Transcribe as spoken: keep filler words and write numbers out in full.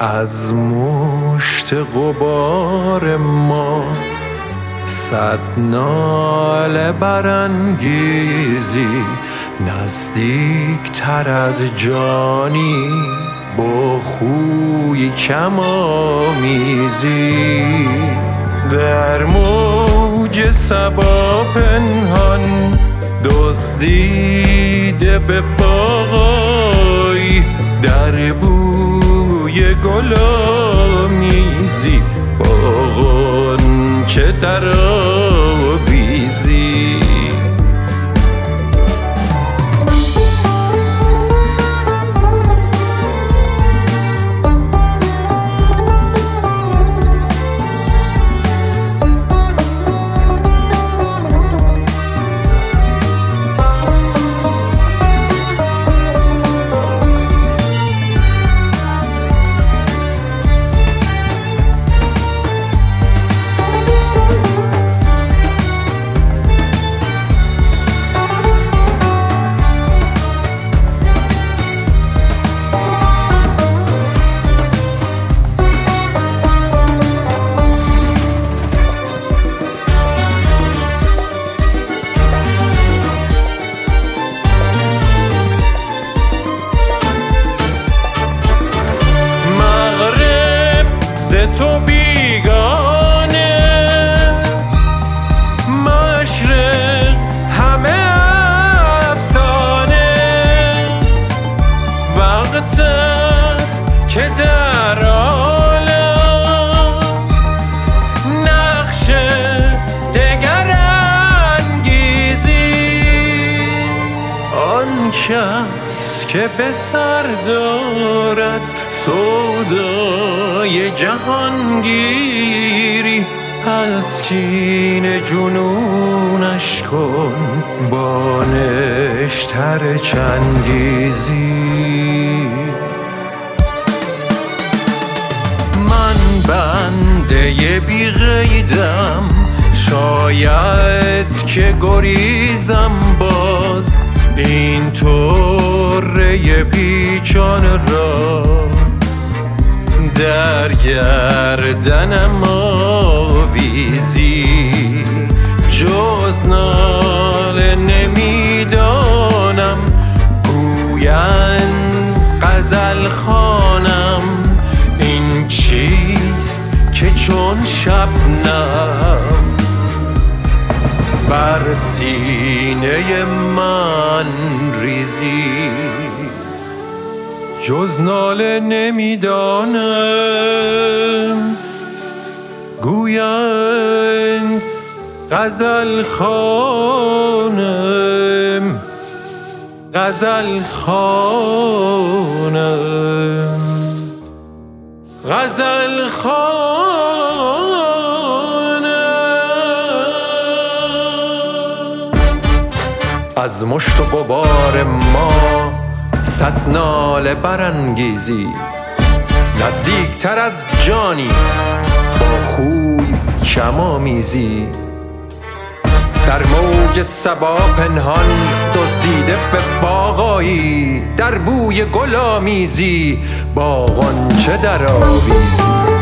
از مشت غبار ما صد ناله برانگیزی، نزدیک تر از جانی با خوی کم آمیزی. در موج صبا پنهان دزدیده به باغی، در بوی گل آمیزی با غنچه در آویزی. تو بیگانه مشرق همه افسانه، وقت است که در عالم نقش دگر انگیزی. آن کس که به سر دارد سودای جهانگیری، از کین جنونش کن با نشتر چنگیزی. من بنده بی قیدم، شاید که گریزم باز این طره پیچان را در گردنم آویزی. جز ناله نمیدانم گویند غزل خوانم، این چیست که چون شبنم بر سینه من ریزی. جز ناله نمیدانم گویند غزل خوانم، غزل خوانم، غزل خوانم. از مشت و غبار ما صد ناله برانگیزی، نزدیک تر از جانی با خوی کم آمیزی. در موج صبا پنهان دزدیده به باغایی، در بوی گل آمیزی با غنچه در آویزی.